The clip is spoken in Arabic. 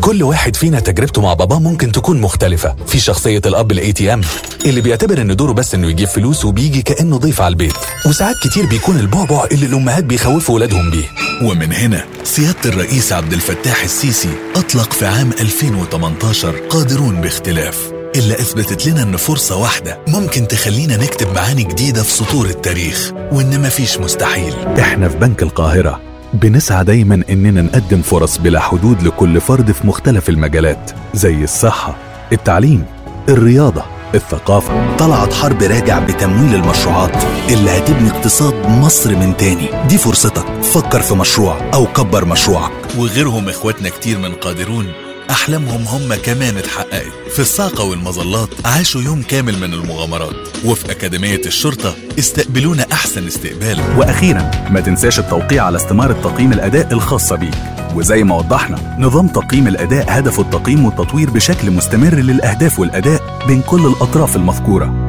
كل واحد فينا تجربته مع باباه ممكن تكون مختلفة. في شخصية الأب الATM اللي بيعتبر إن دوره بس إنه يجيب فلوس وبيجي كأنه ضيف على البيت، وساعات كتير بيكون البعبع اللي الأمهات بيخوفوا ولادهم بيه. ومن هنا سيادة الرئيس عبد الفتاح السيسي أطلق في عام 2018 قادرون باختلاف، اللي أثبتت لنا إن فرصة واحدة ممكن تخلينا نكتب معاني جديدة في سطور التاريخ، وإن مفيش مستحيل. إحنا في بنك القاهرة بنسعى دايما إننا نقدم فرص بلا حدود لكل فرد في مختلف المجالات، زي الصحة، التعليم، الرياضة، الثقافة. طلعت حرب راجع بتمويل المشروعات اللي هتبني اقتصاد مصر من تاني. دي فرصتك، فكر في مشروع أو كبر مشروعك. وغيرهم إخواتنا كتير من قادرون أحلامهم هم كمان اتحققت. في الصاقة والمظلات عاشوا يوم كامل من المغامرات، وفي أكاديمية الشرطة استقبلونا أحسن استقبال. وأخيرا ما تنساش التوقيع على استمارة تقييم الأداء الخاصة بيك. وزي ما وضحنا، نظام تقييم الأداء هدفه التقييم والتطوير بشكل مستمر للأهداف والأداء بين كل الأطراف المذكورة.